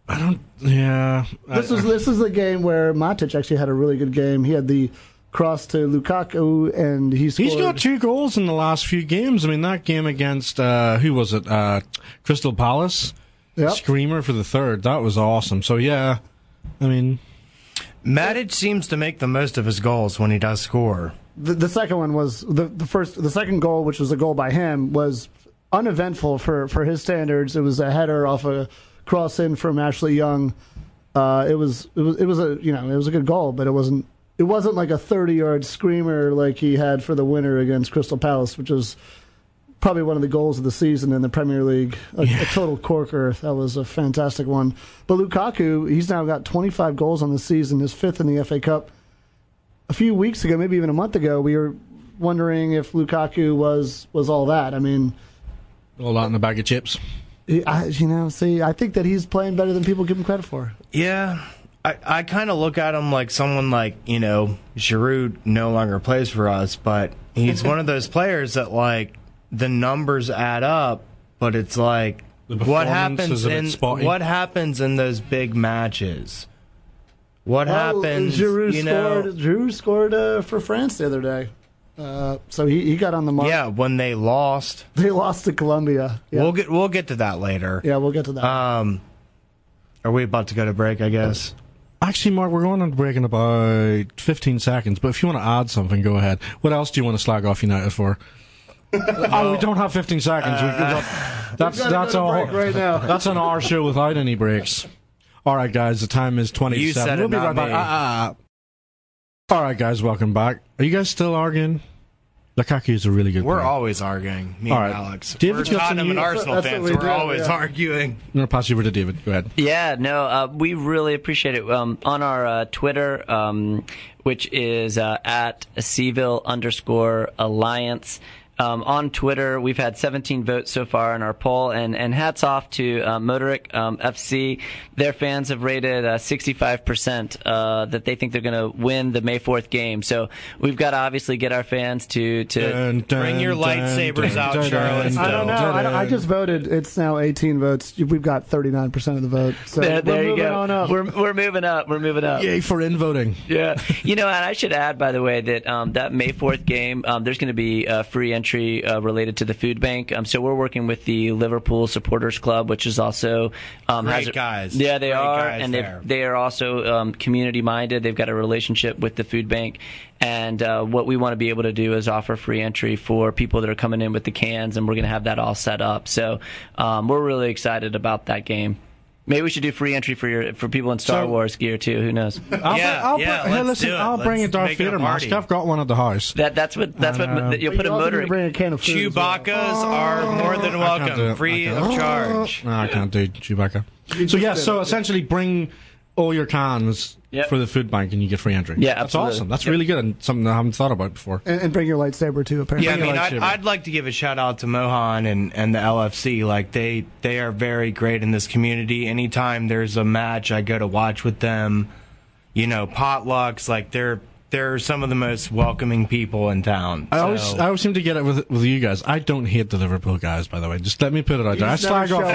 This is the game where Matic actually had a really good game. He had the cross to Lukaku, and he's got 2 goals in the last few games. I mean, that game against, who was it? Crystal Palace. Yep. Screamer for the third. That was awesome. So, yeah, I mean, Matic seems to make the most of his goals when he does score. The second one was the second goal, which was a goal by him, was uneventful for his standards. It was a header off a cross in from Ashley Young. It was a good goal, but it wasn't like a 30-yard screamer like he had for the winner against Crystal Palace, which was probably one of the goals of the season in the Premier League. A total corker. That was a fantastic one. But Lukaku, he's now got 25 goals on the season, his 5th in the FA Cup. A few weeks ago, maybe even a month ago, we were wondering if Lukaku was all that. I mean, all that in a bag of chips. I think that he's playing better than people give him credit for. Yeah. I kind of look at him like someone like, Giroud no longer plays for us, but he's one of those players that, like, the numbers add up, but it's like, what happens in those big matches? What happens? Giroud scored for France the other day. So he got on the mark. Yeah, when they lost. They lost to Colombia. Yeah. We'll get to that later. Yeah, we'll get to that. Are we about to go to break, I guess? Actually, Mark, we're going on break in about 15 seconds, but if you want to add something, go ahead. What else do you want to slag off United for? We don't have 15 seconds. That's all right now. That's an hour show without any breaks. All right, guys, the time is 27. You said we'll be right back. All right, guys, welcome back. Are you guys still arguing? Lukaku is a really good player. We're always arguing, me and Alex. David, we're Tottenham and Arsenal fans, so we're always arguing. I'm going to pass you over to David. Go ahead. Yeah, no, we really appreciate it. On our Twitter, which is at Seville_Alliance, on Twitter, we've had 17 votes so far in our poll, and hats off to Motoric FC. Their fans have rated 65% that they think they're going to win the May 4th game. So we've got to obviously get our fans to bring your lightsabers out, Charlotte. I don't know. I just voted. It's now 18 votes. We've got 39% of the vote. So there you go. We're moving up. We're moving up. Yay for in-voting. Yeah. And I should add, by the way, that that May 4th game, there's going to be free entry related to the food bank. So we're working with the Liverpool Supporters Club, which is also great guys. Yeah, they are, and they are also community minded. They've got a relationship with the food bank, and what we want to be able to do is offer free entry for people that are coming in with the cans, and we're going to have that all set up. So we're really excited about that game. Maybe we should do free entry for people in Star Wars gear too. Who knows? I'll bring a Darth Vader mask. I've got one at the house. That's what you'll put a motor. Chewbacca's are more than welcome, free of charge. No, I can't do Chewbacca. So essentially bring all your cans for the food bank and you get free entry. Yeah, that's absolutely. awesome. That's really good and something I haven't thought about before. And bring your lightsaber too, apparently. Yeah, I mean, lightsaber. I'd like to give a shout out to Mohan and the LFC. Like they are very great in this community. Anytime there's a match, I go to watch with them. You know, potlucks. Like they're some of the most welcoming people in town. I always seem to get it with you guys. I don't hate the Liverpool guys, by the way. Just let me put it out there. I slag off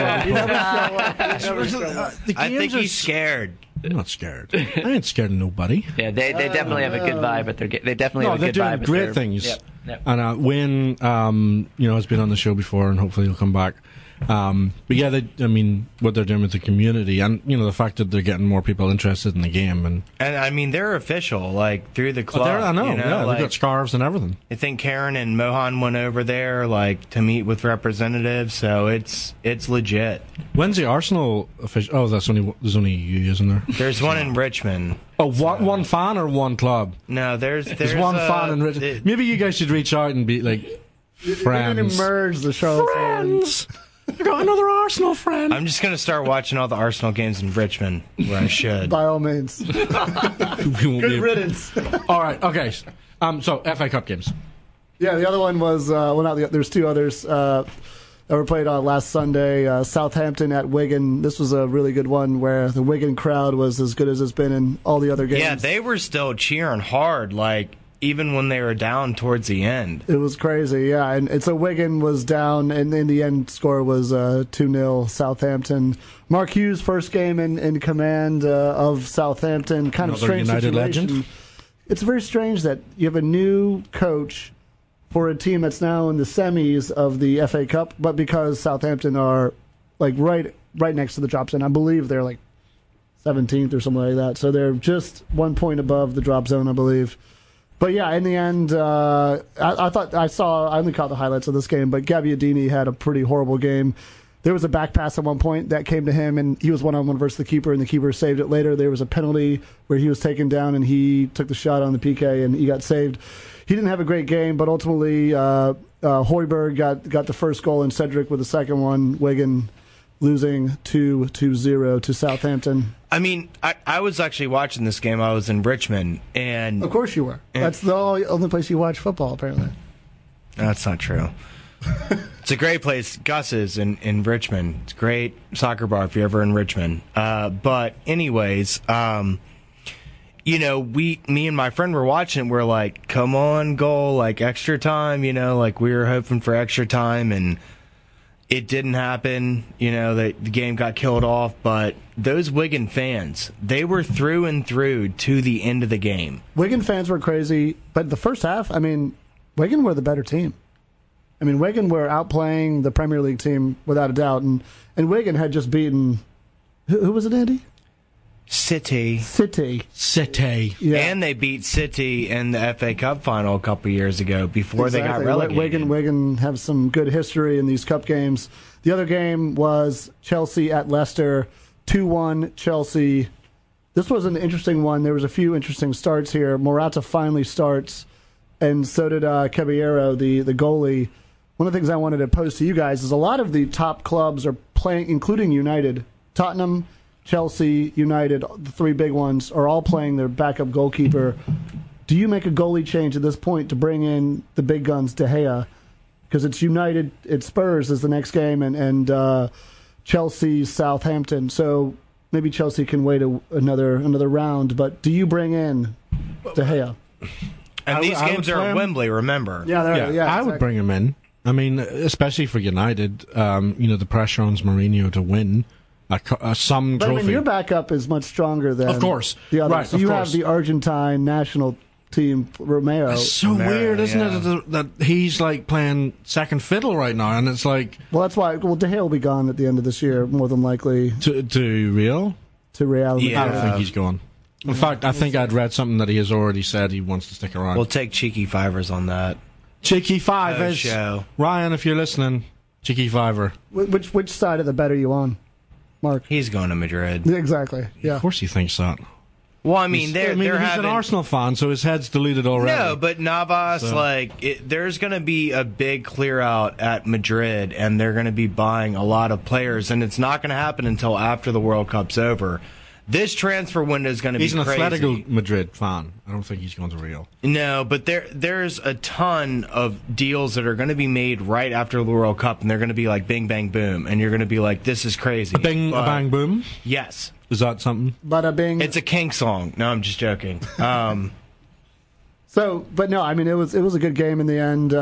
Liverpool. I think he's scared. I'm not scared. I ain't scared of nobody. Yeah, they definitely have a good vibe, but they definitely have a they're good vibe. doing great things. Yep. And Wayne, has been on the show before, and hopefully he'll come back. But yeah, what they're doing with the community, and the fact that they're getting more people interested in the game, and I mean they're official, like through the club. I know, like, they've got scarves and everything. I think Karen and Mohan went over there like to meet with representatives, so it's legit. When's the Arsenal official? Oh, there's only you, isn't there? There's one in Richmond. Oh, one fan or one club? No, there's one fan in Richmond. Maybe you guys should reach out and be like friends. You're gonna merge the show. Friends. I got another Arsenal friend. I'm just going to start watching all the Arsenal games in Richmond, where I should. By all means. Good riddance. All right, okay. So, FA Cup games. Yeah, the other one was, there's two others that were played on last Sunday. Southampton at Wigan. This was a really good one where the Wigan crowd was as good as it's been in all the other games. Yeah, they were still cheering hard, like, even when they were down towards the end. It was crazy, yeah. And so Wigan was down, and in the end score was 2-0 Southampton. Mark Hughes, first game in command of Southampton. Kind of strange United situation. Legend. It's very strange that you have a new coach for a team that's now in the semis of the FA Cup, but because Southampton are like right next to the drop zone, I believe they're like 17th or something like that. So they're just 1 point above the drop zone, I believe. But yeah, in the end, I only caught the highlights of this game, but Gabbiadini had a pretty horrible game. There was a back pass at one point that came to him, and he was one-on-one versus the keeper, and the keeper saved it later. There was a penalty where he was taken down, and he took the shot on the PK, and he got saved. He didn't have a great game, but ultimately Højbjerg got the first goal, and Cedric with the second one. Wigan losing 2-0 to Southampton. I mean, I was actually watching this game. I was in Richmond, and of course you were. That's the only place you watch football, apparently. That's not true. It's a great place. Gus is in Richmond. It's a great soccer bar if you're ever in Richmond. But anyways, me and my friend were watching. We're like, come on, goal, like extra time. Like we were hoping for extra time, and it didn't happen. The game got killed off. But those Wigan fans, they were through and through to the end of the game. Wigan fans were crazy, but the first half, Wigan were the better team. Wigan were outplaying the Premier League team without a doubt, and Wigan had just beaten who was it, Andy? City. Yeah. And they beat City in the FA Cup final a couple years ago before they got relegated. Wigan have some good history in these cup games. The other game was Chelsea at Leicester, 2-1 Chelsea. This was an interesting one. There was a few interesting starts here. Morata finally starts, and so did Caballero, the goalie. One of the things I wanted to pose to you guys is a lot of the top clubs are playing, including United, Tottenham, Chelsea, United, the three big ones, are all playing their backup goalkeeper. Do you make a goalie change at this point to bring in the big guns, De Gea? Because it's United, it's Spurs is the next game, and Chelsea, Southampton. So maybe Chelsea can wait another round. But do you bring in De Gea? And these games are at Wembley, remember? Yeah, I would bring him in. Especially for United, the pressure on Mourinho to win some trophy. But your backup is much stronger than of course. The others. Right, so you have the Argentine national team, Romeo. It's so weird, isn't it, that he's like playing second fiddle right now, and it's like... Well, that's why... Well, De Gea will be gone at the end of this year, more than likely. To Real? To Real. Yeah. I don't think he's going. In fact, I think I'd read something that he has already said he wants to stick around. We'll take cheeky fivers on that. Cheeky fivers. Show. Ryan, if you're listening, cheeky fiver. Which side of the bet are you on, Mark? He's going to Madrid. Exactly. Yeah. Of course he thinks that. Well, he's having... an Arsenal fan, so his head's deleted already. No, but Navas, there's going to be a big clear out at Madrid, and they're going to be buying a lot of players, and it's not going to happen until after the World Cup's over. This transfer window is going to be He's an crazy. Atletico Madrid fan. I don't think he's going to Real. No, but there's a ton of deals that are going to be made right after the World Cup, and they're going to be like bing, bang, boom, and you're going to be like, this is crazy. A bang, boom? Yes. Is that something? Bada bing. It's a Kink song. No, I'm just joking. But no, I mean, it was a good game in the end.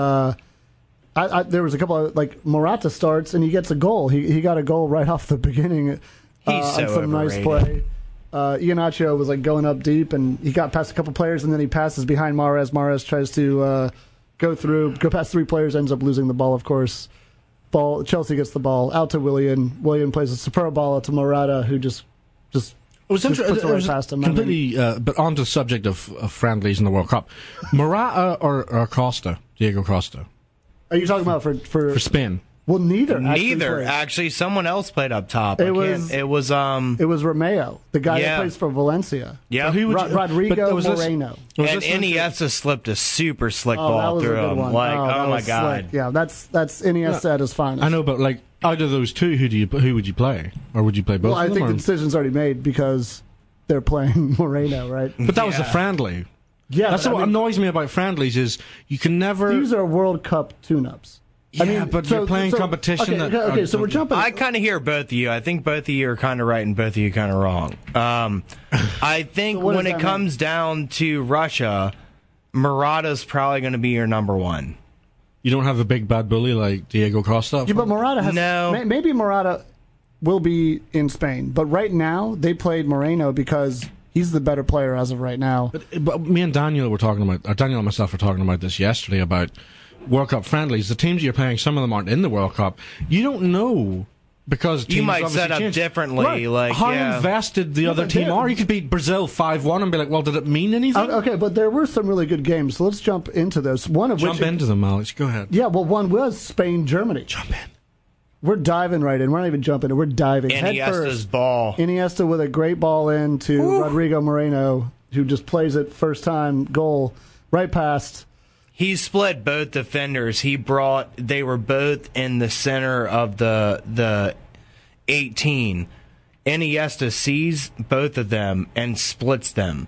There was a couple of, like, Morata starts, and he gets a goal. He got a goal right off the beginning. He's so on some overrated. nice play. Iheanacho was like going up deep, and he got past a couple players, and then he passes behind Mahrez. Mahrez tries to go past 3 players, ends up losing the ball, of course. Chelsea gets the ball out to Willian. Willian plays a superb ball out to Morata, who just It was puts interesting. it right past him. Completely, but on to the subject of friendlies in the World Cup. Morata or Costa? Diego Costa? Are you talking about for For Spain. Well, neither. Neither. played. Actually, someone else played up top. It was Romeo, the guy Yeah. that plays for Valencia. Yeah. Who would you- Rodrigo but was this- Moreno. was And this- Iniesta slipped a super slick Oh, that ball was a through good him. one. Like, that my was God. slick. Yeah, that's Iniesta at his finest. I know, but like out of those two, who would you play, or would you play both? Well, I of them, think or- the decision's already made because they're playing Moreno, right? But that was a Yeah. friendly. Yeah, That's but what annoys me about friendlies is you can never. these are World Cup tune-ups. Yeah, but you're playing competition Okay, that- so we're jumping. I kind of hear both of you. I think both of you are kind of right and both of you kind of wrong. I think So what when does it that comes down to Russia, Murata's probably going to be your number one. You don't have a big bad bully like Diego Costa. Yeah, but Morata has. No. Maybe Morata will be in Spain, but right now they played Moreno because he's the better player as of right now. But me and Daniel were talking about, or Daniel and myself were talking about this yesterday about World Cup friendlies. The teams you're playing, some of them aren't in the World Cup. You don't know because teams You might obviously set up change. differently, Right. like, how yeah. invested the other but team they're- are. You could beat Brazil 5-1 and be like, well, did it mean anything? Okay, but there were some really good games, so let's jump into those. One of Jump which, into them, Alex. Go ahead. yeah, well, one was Spain-Germany. Jump in. We're diving right in. We're not even jumping in. We're diving head Iniesta's first. ball. Iniesta with a great ball in to Rodrigo Moreno, who just plays it first time goal right past. He split both defenders. They were both in the center of the 18. Iniesta sees both of them and splits them.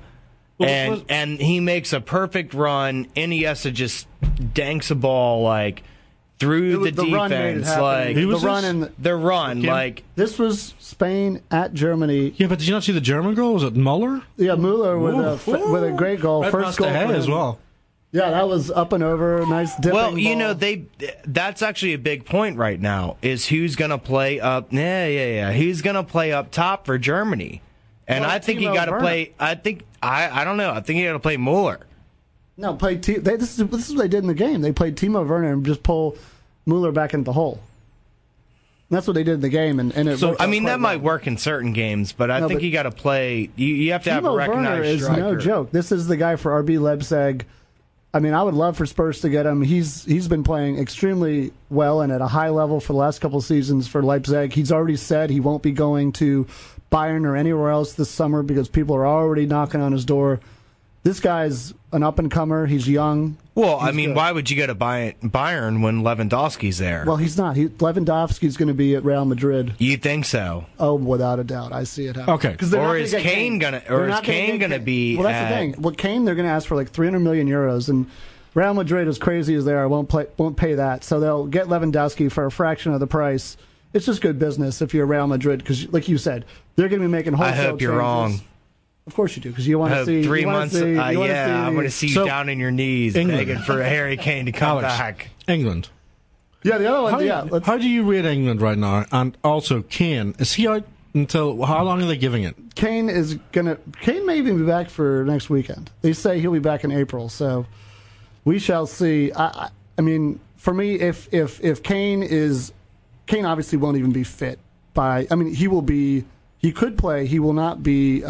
And he makes a perfect run. Iniesta just danks a ball like through the run made it defense. happen. Like Who was the run this? in the run, like this was Spain at Germany. Yeah, but did you not see the German goal? Was it Muller? Yeah, Mueller with a great goal, Right first past goal the head for him. as well. Yeah, that was up and over, nice dipping well, you ball. know, that's actually a big point right now is who's going to play up. Yeah. Who's going to play up top for Germany? And Well, I think you Timo got to Werner. play. I don't know. I think you got to play Mueller. No, this is what they did in the game. They played Timo Werner and just pull Mueller back into the hole. That's what they did in the game, and it. So, worked I out mean, quite that might well. work in certain games, but I No, think but- you got to play. You have to have a Timo Werner recognized is striker. no joke. This is the guy for RB Leipzig. I mean, I would love for Spurs to get him. He's been playing extremely well and at a high level for the last couple of seasons for Leipzig. He's already said he won't be going to Bayern or anywhere else this summer because people are already knocking on his door. This guy's an up-and-comer. He's young. Well, I He's mean, good. why would you go to Bayern when Lewandowski's there? Well, he's not. Lewandowski's going to be at Real Madrid. You think so? Oh, without a doubt. I see it happening. Okay. 'Cause they're not Or gonna is get Kane gonna- or They're is not gonna Kane get gonna be Well, that's at- the thing. Well, Kane, they're going to ask for like 300 million euros, and Real Madrid, as crazy as they are, won't pay that. So they'll get Lewandowski for a fraction of the price. It's just good business if you're Real Madrid because, like you said, they're going to be making wholesale I hope you're changes. wrong. Of course you do, because you want I to hope see 3 you wanna months. see- you wanna I'm going to see you So, down on your knees England. begging for Harry Kane to come Alex, back. England. Yeah, the other one. How do you rate England right now? And also, Kane, is he out until how long are they giving it? Kane may even be back for next weekend. They say he'll be back in April, so we shall see. I mean, for me, if Kane obviously won't even be fit by. I mean, he will be. He could play. He will not be.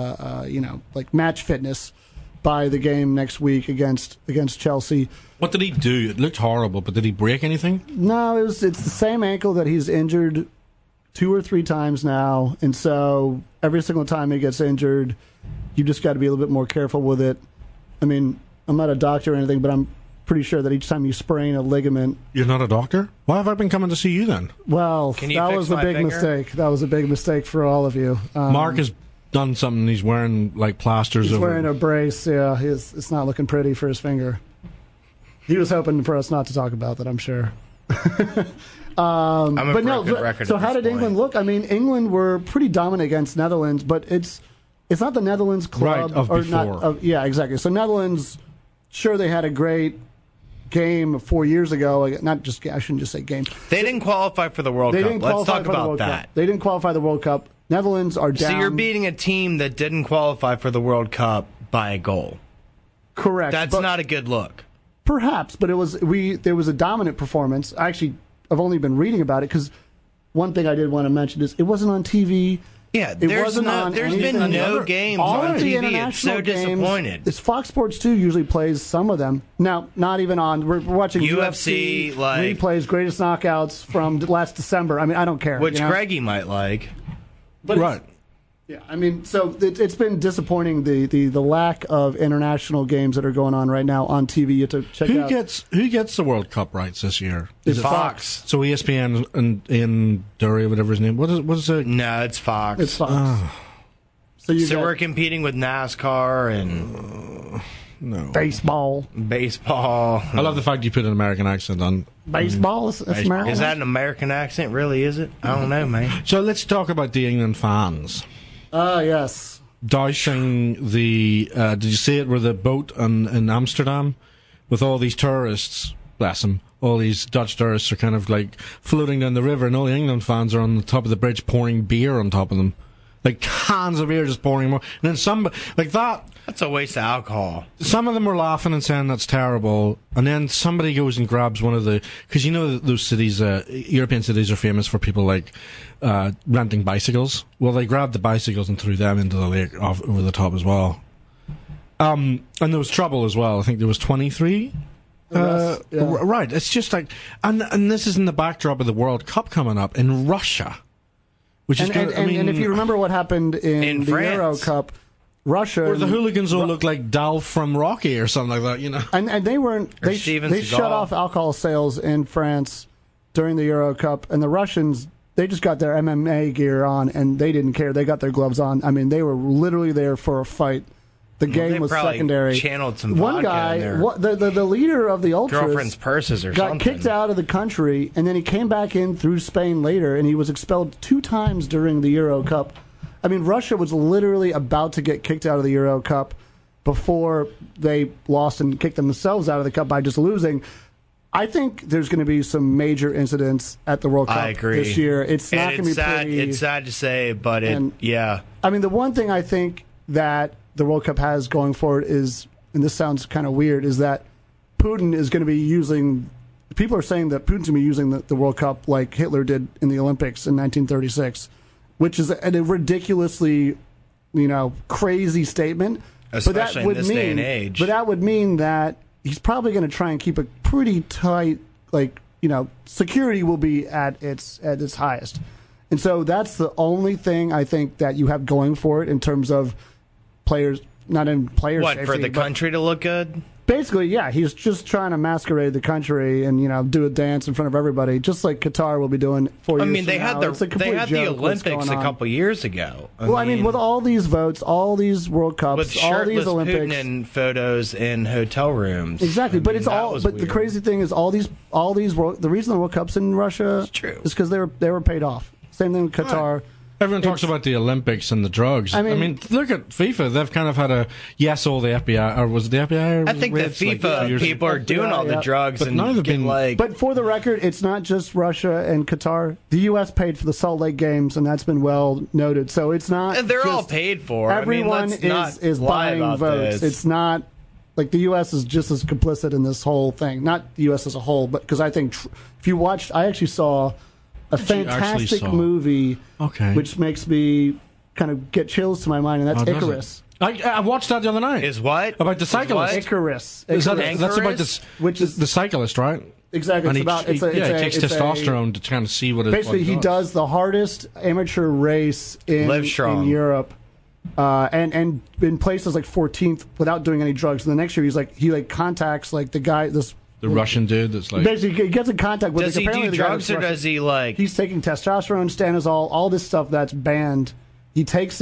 Like match fitness by the game next week against Chelsea. What did he do? It looked horrible, but did he break anything? No, it's the same ankle that he's injured 2 or 3 times now, and so every single time he gets injured, you just got to be a little bit more careful with it. I mean, I'm not a doctor or anything, but I'm pretty sure that each time you sprain a ligament, You're not a doctor? Why have I been coming to see you then? well, Can you that fix was a my big finger? mistake. That was a big mistake for all of you. Mark is done something. He's wearing like plasters. He's over wearing a brace. Yeah, it's not looking pretty for his finger. He was hoping for us not to talk about that, I'm sure. I'm a but no. broken record. So at how this did England point. look? I mean, England were pretty dominant against Netherlands, but it's not the Netherlands club Right, of or before. not. Yeah, exactly. So Netherlands, sure, they had a great game 4 years ago. Not just I shouldn't just say game. They didn't qualify for the World They Cup. didn't Let's qualify talk for the about World that. Cup. They didn't qualify the World Cup. Netherlands are down. So you're beating a team that didn't qualify for the World Cup by a goal. Correct. That's but not a good look. perhaps, but there was a dominant performance. I've only been reading about it because one thing I did want to mention is it wasn't on TV. Yeah, It there's wasn't on been anything. no games All on of the TV. It's international so games, disappointed. It's Fox Sports 2 usually plays some of them. Now, not even on. We're watching UFC, like- replays, greatest knockouts from last December. I mean, I don't care. Which you know? Greggy might like. But right. Yeah, I mean, so it's been disappointing the lack of international games that are going on right now on TV. You have to check Who out. gets the World Cup rights this year? It's Is it Fox. So ESPN and in Dury, whatever his name. What is it? No, it's Fox. It's Fox. So we're competing with NASCAR and No. baseball. baseball. I love the fact you put an American accent on. Baseball is American. Is that an American accent? Really, is it? I don't know, man. So let's talk about the England fans. Yes. Dousing the. Did you see it with the boat in Amsterdam with all these tourists? Bless them. All these Dutch tourists are kind of like floating down the river, and all the England fans are on the top of the bridge pouring beer on top of them. Like cans of beer just pouring more. And then some, like that. That's a waste of alcohol. Some of them were laughing and saying that's terrible, and then somebody goes and grabs one of the, because you know those cities, European cities, are famous for people like renting bicycles. Well, they grabbed the bicycles and threw them into the lake over the top as well. And there was trouble as well. I think there was 23. Yes, yeah. Right. It's just like, and this is in the backdrop of the World Cup coming up in Russia, which is And, and if you remember what happened in the France. Euro Cup, Russia, where the hooligans all look like Dolph from Rocky or something like that, you know. and they weren't. Or They Steven they Seagal. shut off alcohol sales in France during the Euro Cup, and the Russians, they just got their MMA gear on and they didn't care. They got their gloves on. I mean, they were literally there for a fight. The game they was probably secondary. channeled some One vodka guy, in their the leader of the ultras, girlfriend's purses or got something. kicked out of the country, and then he came back in through Spain later, and he was expelled 2 times during the Euro Cup. I mean, Russia was literally about to get kicked out of the Euro Cup before they lost and kicked themselves out of the cup by just losing. I think there's going to be some major incidents at the World Cup I agree. this year. It's not And going to be sad. pretty. It's sad to say, but yeah. I mean, the one thing I think that the World Cup has going forward is, and this sounds kind of weird, is that Putin is going to be using. People are saying that Putin's going to be using the World Cup like Hitler did in the Olympics in 1936, which is a ridiculously, crazy statement. Especially in this day and age. But that would mean that he's probably going to try and keep a pretty tight, security will be at its highest. And so that's the only thing I think that you have going for it in terms of players, not in players. What, safety, for the but country to look good? Basically, yeah, he's just trying to masquerade the country and do a dance in front of everybody, just like Qatar will be doing 4 years. I mean, they from had now. It's a complete the joke what's Olympics going a on. couple years ago. I mean, with all these votes, all these World Cups, with all shirtless these Olympics, Putin and photos in hotel rooms. exactly. But I mean, it's that all. was But the weird. crazy thing is, all these the reason the World Cups in Russia It's true. is because they were paid off. Same thing with Qatar. Everyone talks about the Olympics and the drugs. I mean, look at FIFA. They've kind of had all the FBI, or was it the FBI? I think the raids, like, FIFA 2 years people ago? are doing all the Yeah. drugs But and now they've getting been- like. But for the record, it's not just Russia and Qatar. The U.S. paid for the Salt Lake Games, and that's been well noted. So it's not. And they're all just- paid for. Everyone I mean, let's not is lie buying about votes. this. It's not like the U.S. is just as complicit in this whole thing. Not the U.S. as a whole, but because I think if you watched, I actually saw a you actually fantastic saw? movie, Okay. which makes me kind of get chills to my mind, and that's Oh, does Icarus. it? I watched that the other night. Is what? About the Is cyclist. what? Icarus. Is that, Icarus. that's about Icarus? Which is- the cyclist, right? Exactly. And It's about. It's a, he takes it's a- testosterone to kind of see what it Basically, what he it does the hardest amateur race in Europe, and in places like 14th without doing any drugs. And the next year, he contacts the guy, the Russian dude that's like. basically he gets in contact with. Does he apparently do the guy drugs that's or Russian. does he like? He's taking testosterone, stanozol, all this stuff that's banned. He takes it,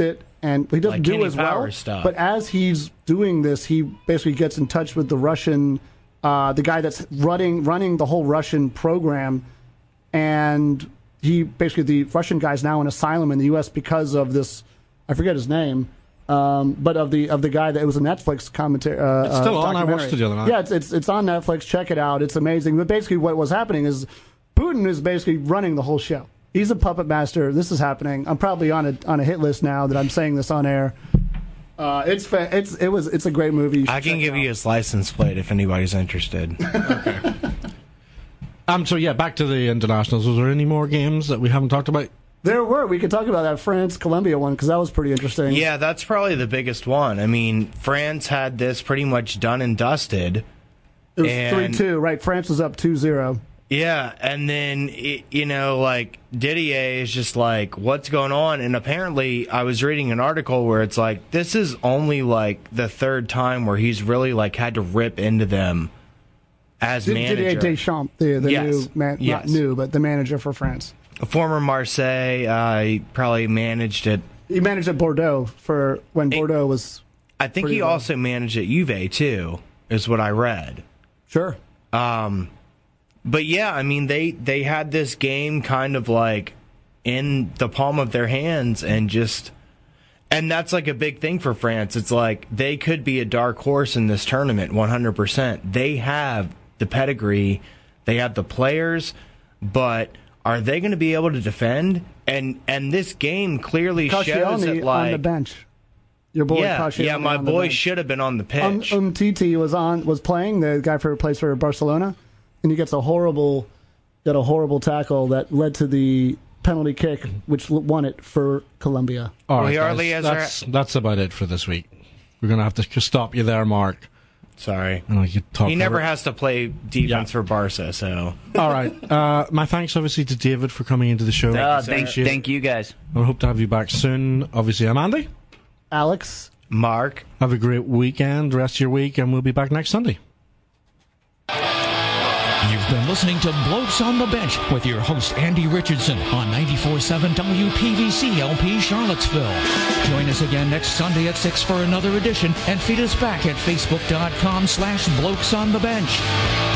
and he doesn't Like do Kenny as well. Powers stuff. But as he's doing this, he basically gets in touch with the Russian, the guy that's running the whole Russian program, and the Russian guy's now in asylum in the U.S. because of this. I forget his name. But of the guy that it was a Netflix commentary. It's still on. I watched it the other night. Yeah, it's on Netflix. Check it out. It's amazing. But basically, what was happening is Putin is basically running the whole show. He's a puppet master. This is happening. I'm probably on a hit list now that I'm saying this on air. It's a great movie. I can give you his license plate if anybody's interested. Okay. So yeah, back to the internationals. Was there any more games that we haven't talked about? There were. We could talk about that France-Colombia one because that was pretty interesting. Yeah, that's probably the biggest one. I mean, France had this pretty much done and dusted. It was 3-2, right? France was up 2-0. Yeah, and then, Didier is just like, what's going on? And apparently, I was reading an article where it's like, this is only, the third time where he's really, had to rip into them as manager. Didier Deschamps, the new man, not new, but the manager for France. A former Marseille, he probably managed it. He managed at Bordeaux for when Bordeaux was. I think he also managed at Juve too, is what I read. Sure. But yeah, I mean they had this game kind of in the palm of their hands and that's a big thing for France. It's they could be a dark horse in this tournament 100%. They have the pedigree, they have the players, but are they going to be able to defend? And this game clearly shows that on the bench. Your boy, yeah, my boy should have been on the pitch. Titi was playing, the guy who plays for Barcelona, and he got a horrible tackle that led to the penalty kick, which won it for Colombia. All right, that's about it for this week. We're going to have to stop you there, Mark. Sorry. He never has to play defense for Barca, so. All right. My thanks, obviously, to David for coming into the show. Thank you, guys. I hope to have you back soon. Obviously, I'm Andy. Alex. Mark. Have a great weekend, rest of your week, and we'll be back next Sunday. You've been listening to Blokes on the Bench with your host, Andy Richardson, on 94.7 WPVC LP Charlottesville. Join us again next Sunday at 6 for another edition, and feed us back at facebook.com/blokesonthebench.